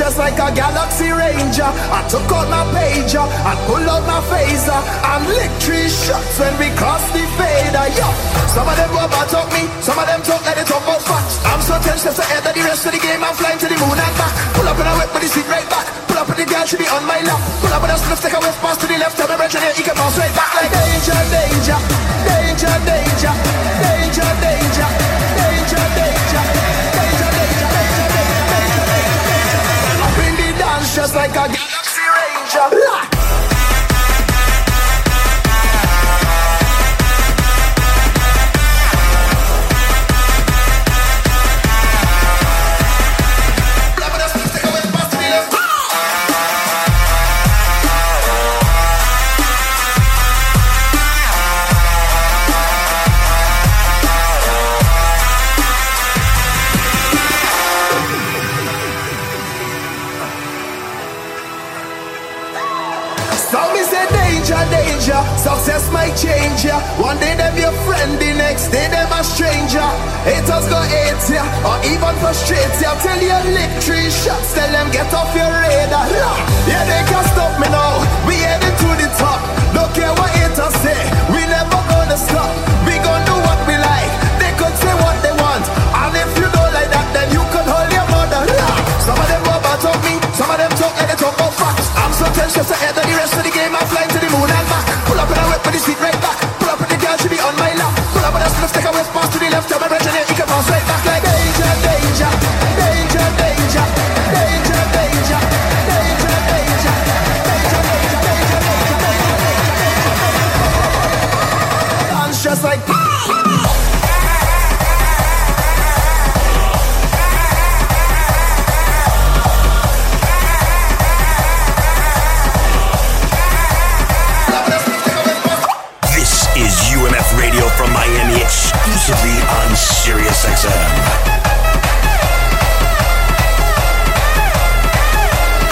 just like a Galaxy Ranger. I took out my pager and pulled out my phaser and lick 3 shots when we cross the fader. Yo, some of them go about talk me, some of them talk like they talk about facts. I'm so 10 steps ahead of the rest of the game. I'm flying to the moon and back. Pull up in a whip with the seat right back. Pull up with the girl, she be on my lap. Pull up with a spliff, take a whiff, pass to the left. Tell me right here, he can bounce right back like danger, danger, danger, danger, danger, danger, danger, danger, danger, danger, danger, danger. Up in the dance just like a Galaxy Ranger. Success might change ya. One day them your friend, the next day them a stranger. Haters go hate ya, or even frustrate ya. Tell you lick 3 shots, tell them get off your radar. Yeah, they can't stop me now. We headed to the top. Don't care what haters say, we never gonna stop. We gonna do what we like. They could say what they want, and if you don't like that, then you can hold your mother. Some of them go about talk me, some of them talk like they talk about facts. I'm so 10 steps ahead of the rest of the game. I'm flying to the moon and back. Pull up in a whip with the seat right back. Pull up with the girl, she be on my lap. Pull up with a spliff, take a whiff, pass to the left. Tell my right and he can bounce right back like danger, danger, danger, danger, danger, danger, danger, danger, danger, danger, danger, danger. Dance just like Radio from Miami, exclusively on SiriusXM.